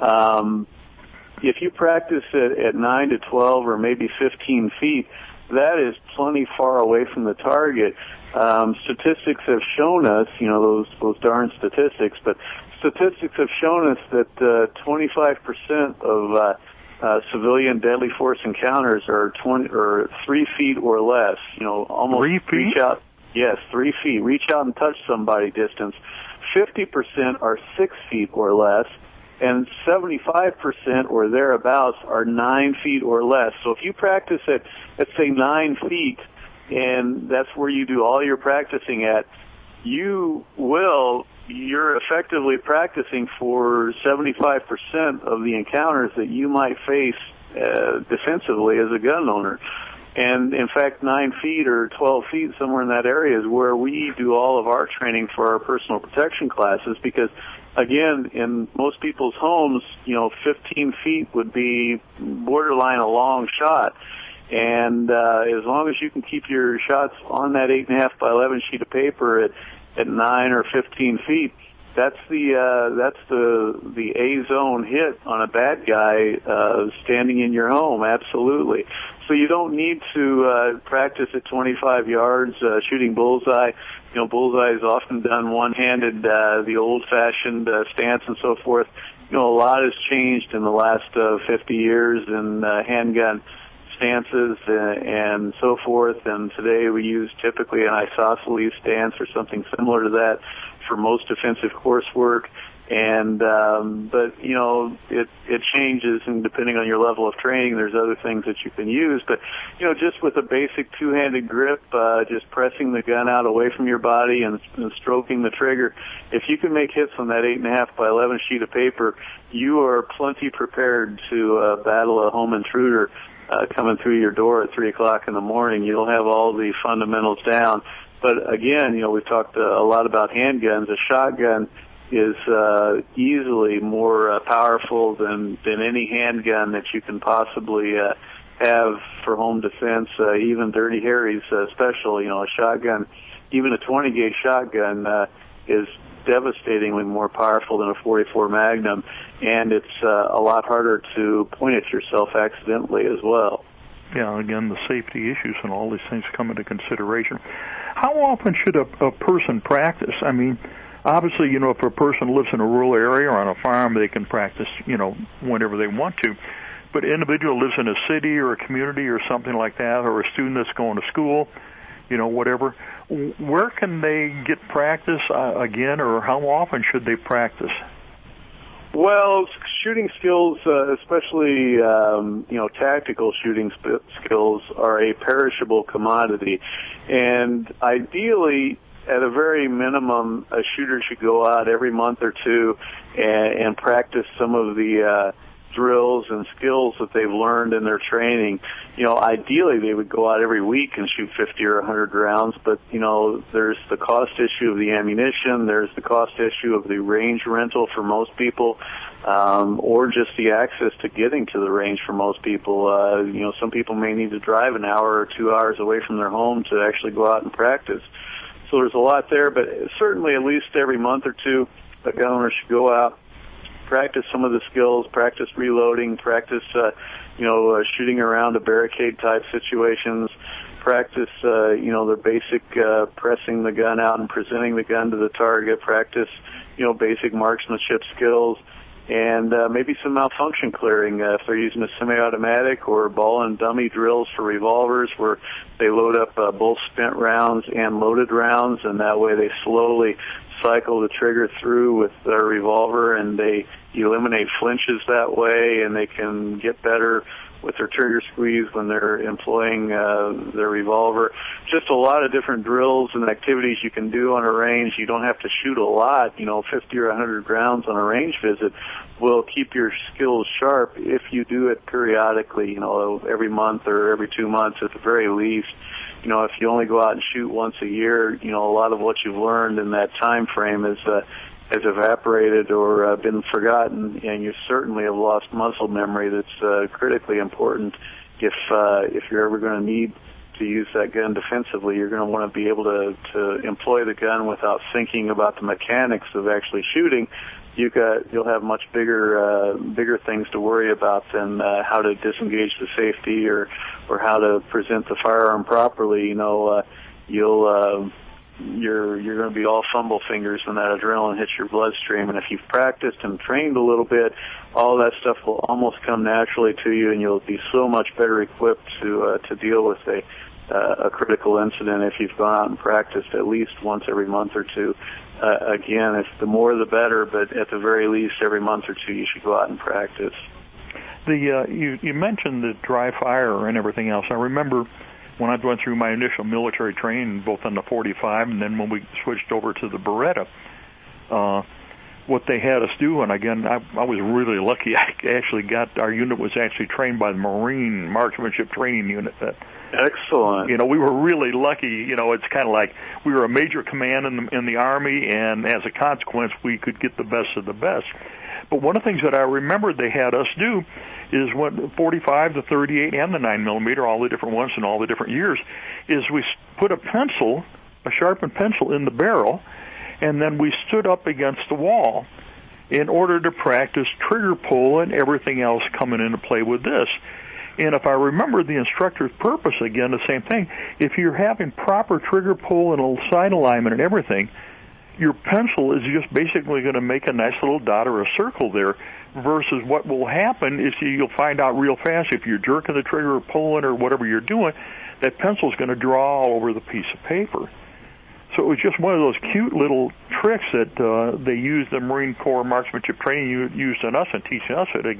if you practice at 9 to 12 or maybe 15 feet, that is plenty far away from the target. Statistics have shown us, those darn statistics, but statistics have shown us that 25% of civilian deadly force encounters are 3 feet or less. Almost 3 feet? Reach out. Yes, 3 feet. Reach out and touch somebody distance. 50% are 6 feet or less, and 75% or thereabouts are 9 feet or less. So if you practice at, let's say, 9 feet, and that's where you do all your practicing at, you're effectively practicing for 75% of the encounters that you might face defensively as a gun owner. And in fact, 9 feet or 12 feet, somewhere in that area, is where we do all of our training for our personal protection classes, because again, in most people's homes, 15 feet would be borderline a long shot. And as long as you can keep your shots on that 8.5 by 11 sheet of paper at 9 or 15 feet, That's the A zone hit on a bad guy standing in your home. Absolutely. So you don't need to practice at 25 yards shooting bullseye. You know, bullseye is often done one-handed, the old-fashioned stance and so forth. You know, a lot has changed in the last 50 years in handgun stances and so forth. And today we use typically an isosceles stance or something similar to that for most defensive coursework. And but you know, it changes, and depending on your level of training, there's other things that you can use. But you know, just with a basic two-handed grip, just pressing the gun out away from your body and stroking the trigger, if you can make hits on that 8.5 by 11 sheet of paper, you are plenty prepared to battle a home intruder coming through your door at 3 o'clock in the morning. You'll have all the fundamentals down. But again, you know, we've talked a lot about handguns. A shotgun is easily more powerful than any handgun that you can possibly have for home defense, even Dirty Harry's special. You know, a shotgun, even a 20-gauge shotgun, is devastatingly more powerful than a .44 Magnum, and it's a lot harder to point at yourself accidentally as well. Yeah, again, the safety issues and all these things come into consideration. How often should a person practice? I mean, obviously, you know, if a person lives in a rural area or on a farm, they can practice, you know, whenever they want to. But an individual lives in a city or a community or something like that, or a student that's going to school, you know, whatever. Where can they get practice again, or how often should they practice? Well, shooting skills, especially you know, tactical shooting skills, are a perishable commodity, and ideally, at a very minimum, a shooter should go out every month or two and practice some of the drills and skills that they've learned in their training. You know, ideally they would go out every week and shoot 50 or 100 rounds, but, you know, there's the cost issue of the ammunition, there's the cost issue of the range rental for most people, or just the access to getting to the range for most people. You know, some people may need to drive an hour or 2 hours away from their home to actually go out and practice. So there's a lot there, but certainly at least every month or two, a gun owner should go out, practice some of the skills, practice reloading, practice, you know, shooting around a barricade type situations, practice, you know, the basic pressing the gun out and presenting the gun to the target, practice, you know, basic marksmanship skills, and maybe some malfunction clearing if they're using a semi-automatic, or ball and dummy drills for revolvers where they load up both spent rounds and loaded rounds, and that way they slowly cycle the trigger through with their revolver, and they eliminate flinches that way, and they can get better with their trigger squeeze when they're employing their revolver. Just a lot of different drills and activities you can do on a range. You don't have to shoot a lot. You know, 50 or 100 rounds on a range visit will keep your skills sharp if you do it periodically, you know, every month or every 2 months at the very least. You know, if you only go out and shoot once a year, you know, a lot of what you've learned in that time frame has evaporated or been forgotten, and you certainly have lost muscle memory that's critically important. If you're ever going to need to use that gun defensively, you're going to want to be able to employ the gun without thinking about the mechanics of actually shooting. You'll have much bigger things to worry about than how to disengage the safety or how to present the firearm properly. You know, you're going to be all fumble fingers when that adrenaline hits your bloodstream. And if you've practiced and trained a little bit, all that stuff will almost come naturally to you, and you'll be so much better equipped to deal with a critical incident if you've gone out and practiced at least once every month or two. Again, if the more the better, but at the very least every month or two you should go out and practice. You mentioned the dry fire and everything else. I remember when I went through my initial military training, both on the 45 and then when we switched over to the Beretta, what they had us do, and again, I was really lucky. I actually our unit was actually trained by the Marine Marksmanship Training Unit. Excellent. You know, we were really lucky. You know, it's kind of like we were a major command in the Army, and as a consequence, we could get the best of the best. But one of the things that I remembered they had us do is what 45, the 38, and the 9mm, all the different ones in all the different years, is we put a sharpened pencil in the barrel, and then we stood up against the wall in order to practice trigger pull and everything else coming into play with this. And if I remember the instructor's purpose, again, the same thing. If you're having proper trigger pull and sight alignment and everything, your pencil is just basically going to make a nice little dot or a circle there, versus what will happen is you'll find out real fast if you're jerking the trigger or pulling or whatever you're doing, that pencil's going to draw all over the piece of paper. So it was just one of those cute little tricks that they used, the Marine Corps marksmanship training used on us and teaching us it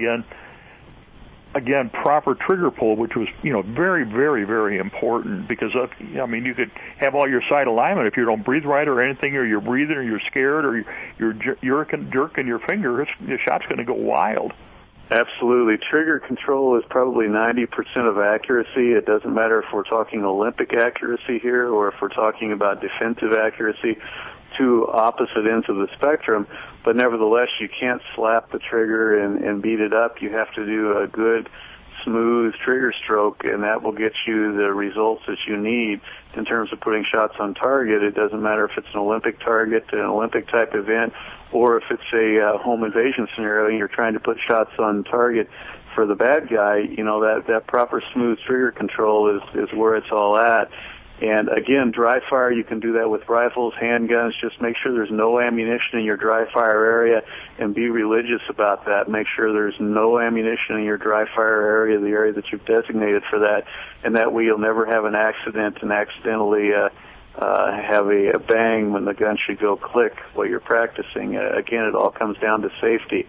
again, proper trigger pull, which was, very, very, very important, because you could have all your sight alignment if you don't breathe right or anything, or you're breathing or you're scared or you're jerking your finger, the shot's going to go wild. Absolutely. Trigger control is probably 90% of accuracy. It doesn't matter if we're talking Olympic accuracy here or if we're talking about defensive accuracy, two opposite ends of the spectrum. But nevertheless, you can't slap the trigger and beat it up. You have to do a good, smooth trigger stroke, and that will get you the results that you need in terms of putting shots on target. It doesn't matter if it's an Olympic target, an Olympic-type event, or if it's a home invasion scenario and you're trying to put shots on target for the bad guy. That proper smooth trigger control is where it's all at. And again, dry fire, you can do that with rifles, handguns. Just make sure there's no ammunition in your dry fire area, and be religious about that. Make sure there's no ammunition in your dry fire area, the area that you've designated for that, and that way you'll never have an accident and accidentally have a bang when the gun should go click while you're practicing. Again, it all comes down to safety.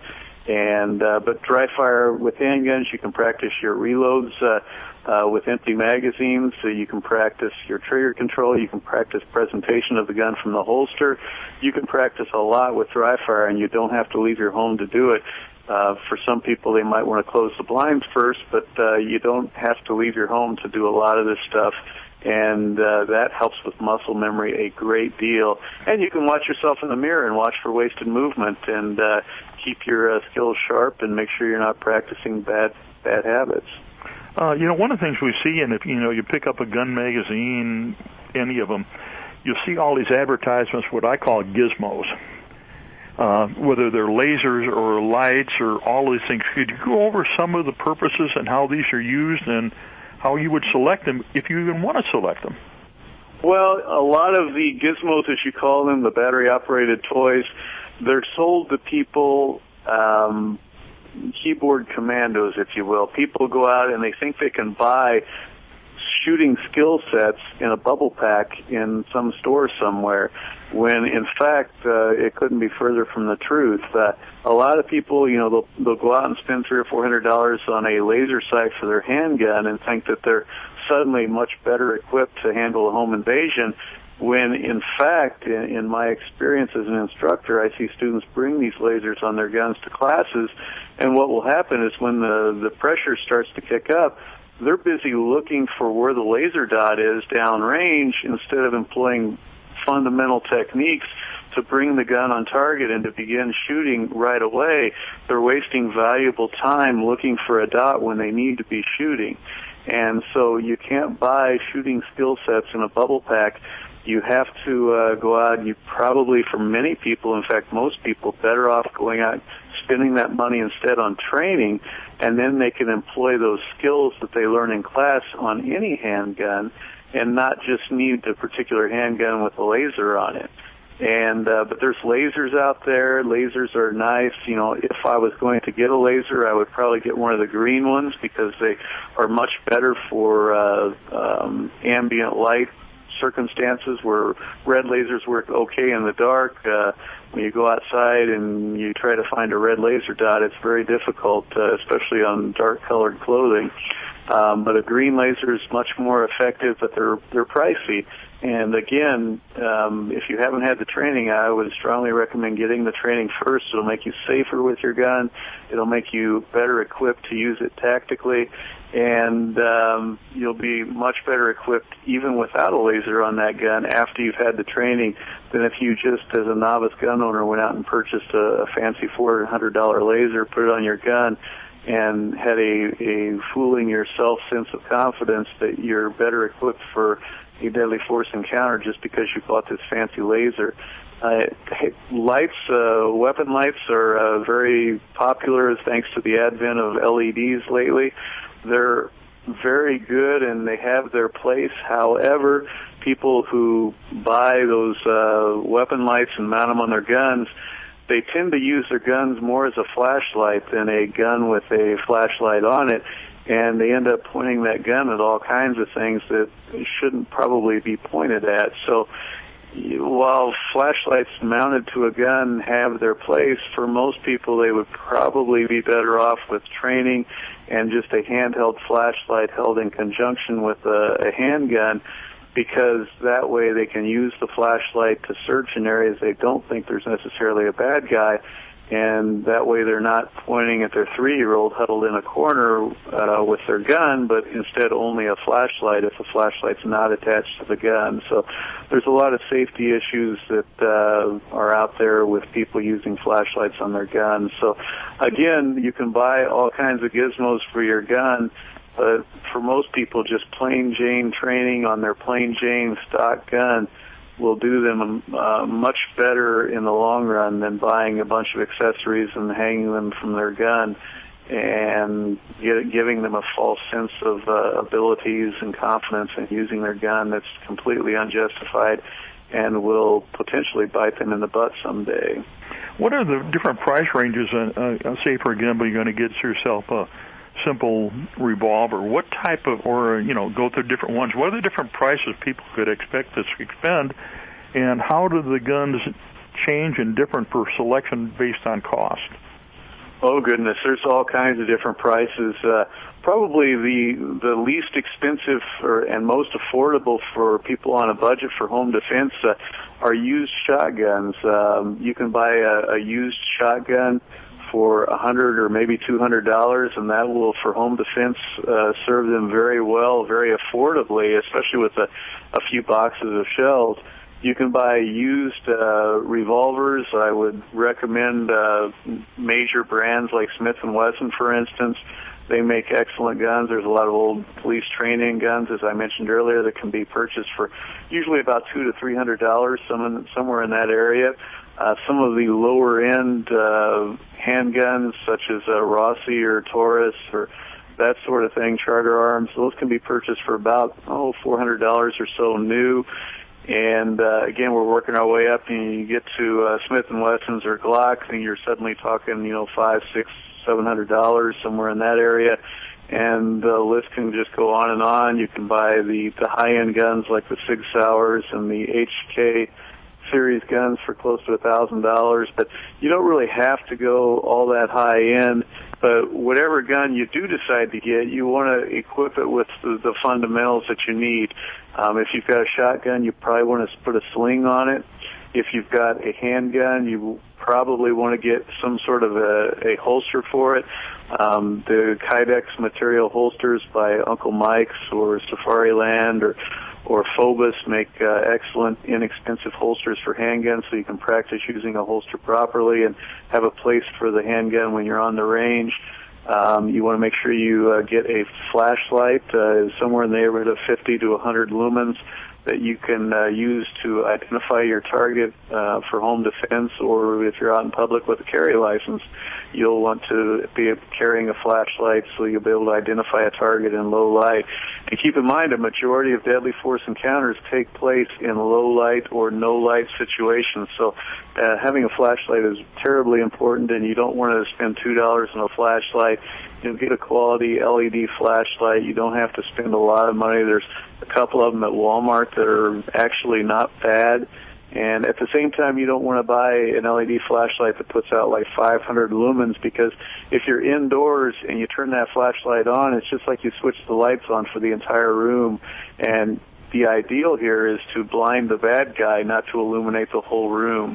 But dry fire with handguns, you can practice your reloads with empty magazines. So you can practice your trigger control. You can practice presentation of the gun from the holster. You can practice a lot with dry fire, and you don't have to leave your home to do it. For some people, they might want to close the blinds first, but you don't have to leave your home to do a lot of this stuff. And that helps with muscle memory a great deal. And you can watch yourself in the mirror and watch for wasted movement and keep your skills sharp and make sure you're not practicing bad habits. One of the things we see, and if you pick up a gun magazine, any of them, you'll see all these advertisements, what I call gizmos. Whether they're lasers or lights or all these things. Could you go over some of the purposes and how these are used and how you would select them if you even want to select them? Well, a lot of the gizmos, as you call them, the battery-operated toys, they're sold to people, keyboard commandos, if you will. People go out and they think they can buy shooting skill sets in a bubble pack in some store somewhere, when in fact it couldn't be further from the truth. A lot of people, they'll go out and spend $300 or $400 on a laser sight for their handgun and think that they're suddenly much better equipped to handle a home invasion, when in fact, in my experience as an instructor, I see students bring these lasers on their guns to classes, and what will happen is when the pressure starts to kick up, they're busy looking for where the laser dot is downrange instead of employing fundamental techniques to bring the gun on target and to begin shooting right away. They're wasting valuable time looking for a dot when they need to be shooting. And so you can't buy shooting skill sets in a bubble pack. You have to go out. You probably, for many people, in fact most people, better off going out, spending that money instead on training, and then they can employ those skills that they learn in class on any handgun and not just need the particular handgun with a laser on it. And but there's lasers out there. Lasers are nice. If I was going to get a laser, I would probably get one of the green ones because they are much better for ambient light circumstances, where red lasers work okay in the dark. When you go outside and you try to find a red laser dot, it's very difficult, especially on dark-colored clothing. But a green laser is much more effective, but they're pricey. And again, if you haven't had the training, I would strongly recommend getting the training first. It'll make you safer with your gun. It'll make you better equipped to use it tactically. And you'll be much better equipped even without a laser on that gun after you've had the training than if you just, as a novice gun owner, went out and purchased a fancy $400 laser, put it on your gun, and had a fooling yourself sense of confidence that you're better equipped for a deadly force encounter just because you bought this fancy laser. Weapon lights are very popular thanks to the advent of LEDs lately. They're very good and they have their place. However, people who buy those weapon lights and mount them on their guns, they tend to use their guns more as a flashlight than a gun with a flashlight on it, and they end up pointing that gun at all kinds of things that shouldn't probably be pointed at. So while flashlights mounted to a gun have their place, for most people they would probably be better off with training and just a handheld flashlight held in conjunction with a handgun, because that way they can use the flashlight to search in areas they don't think there's necessarily a bad guy, and that way they're not pointing at their 3-year-old huddled in a corner with their gun, but instead only a flashlight if the flashlight's not attached to the gun. So there's a lot of safety issues that are out there with people using flashlights on their guns. So again, you can buy all kinds of gizmos for your gun, but for most people, just plain Jane training on their plain Jane stock gun will do them much better in the long run than buying a bunch of accessories and hanging them from their gun and giving them a false sense of abilities and confidence in using their gun that's completely unjustified and will potentially bite them in the butt someday. What are the different price ranges? Say, for example, you're going to get yourself a simple revolver. What type of, or, go through different ones. What are the different prices people could expect to spend, and how do the guns change and different for selection based on cost? Oh, goodness. There's all kinds of different prices. Probably the least expensive and most affordable for people on a budget for home defense are used shotguns. You can buy a used shotgun for $100 or maybe $200, and that will, for home defense, serve them very well, very affordably, especially with a few boxes of shells. You can buy used revolvers. I would recommend major brands like Smith & Wesson, for instance. They make excellent guns. There's a lot of old police training guns, as I mentioned earlier, that can be purchased for usually about $200 to $300, somewhere in that area. Some of the lower-end handguns, such as Rossi or Taurus or that sort of thing, Charter Arms, those can be purchased for about $400 or so new. And again, we're working our way up, and you get to Smith & Wessons or Glocks, and you're suddenly talking, $500, $600, $700, somewhere in that area. And the list can just go on and on. You can buy the high-end guns like the Sig Sauers and the HK series guns for close to $1,000, but you don't really have to go all that high end. But whatever gun you do decide to get, you want to equip it with the fundamentals that you need. If you've got a shotgun, you probably want to put a sling on it. If you've got a handgun, you probably want to get some sort of a holster for it. The Kydex material holsters by Uncle Mike's or Safariland or Phobos make excellent, inexpensive holsters for handguns, so you can practice using a holster properly and have a place for the handgun when you're on the range. You want to make sure you get a flashlight somewhere in the neighborhood of 50 to 100 lumens that you can use to identify your target for home defense, or if you're out in public with a carry license, you'll want to be carrying a flashlight so you'll be able to identify a target in low light. And keep in mind, a majority of deadly force encounters take place in low light or no light situations, so having a flashlight is terribly important, and you don't want to spend $2 on a flashlight. Get a quality LED flashlight. You don't have to spend a lot of money. There's a couple of them at Walmart that are actually not bad. And at the same time, you don't want to buy an LED flashlight that puts out like 500 lumens, because if you're indoors and you turn that flashlight on, it's just like you switch the lights on for the entire room. And the ideal here is to blind the bad guy, not to illuminate the whole room.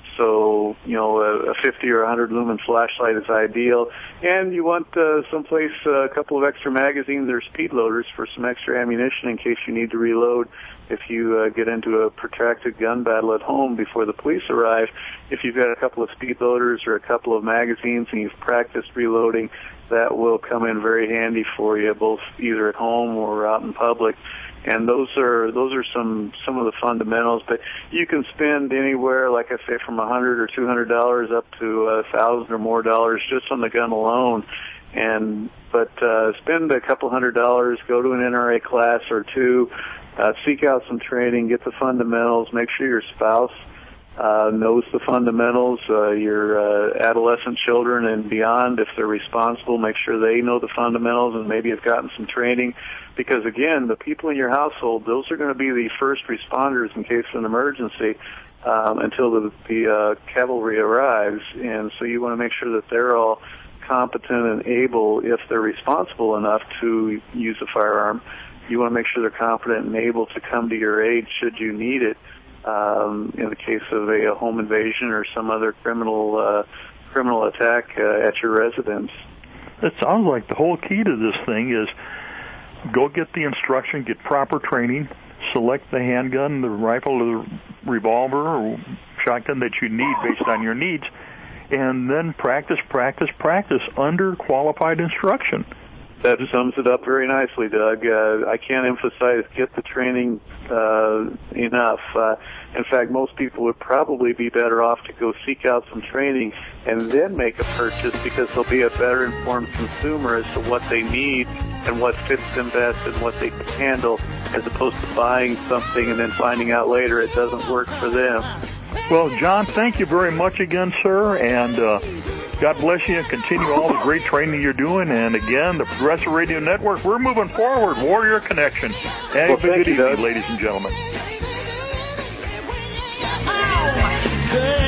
So, a 50 or 100 lumen flashlight is ideal. And you want someplace, a couple of extra magazines or speed loaders for some extra ammunition in case you need to reload if you get into a protracted gun battle at home before the police arrive. If you've got a couple of speed loaders or a couple of magazines and you've practiced reloading, that will come in very handy for you, both either at home or out in public. And those are some of the fundamentals. But you can spend anywhere, like I say, from $100 or $200 up to $1,000 or more dollars just on the gun alone. But spend a couple $100, go to an NRA class or two, seek out some training, get the fundamentals, make sure your spouse knows the fundamentals, your adolescent children and beyond, if they're responsible, make sure they know the fundamentals and maybe have gotten some training. Because, again, the people in your household, those are going to be the first responders in case of an emergency until the cavalry arrives. And so you want to make sure that they're all competent and able, if they're responsible enough to use a firearm. You want to make sure they're competent and able to come to your aid should you need it. In the case of a home invasion or some other criminal attack at your residence. It sounds like the whole key to this thing is go get the instruction, get proper training, select the handgun, the rifle, or the revolver or shotgun that you need based on your needs, and then practice under qualified instruction. That sums it up very nicely, Doug. I can't emphasize get the training enough. In fact, most people would probably be better off to go seek out some training and then make a purchase, because they'll be a better informed consumer as to what they need and what fits them best and what they can handle, as opposed to buying something and then finding out later it doesn't work for them. Well, John, thank you very much again, sir, and God bless you and continue all the great training you're doing. And again, the Progressive Radio Network, we're moving forward. Warrior Connection. Have a good evening, ladies and gentlemen.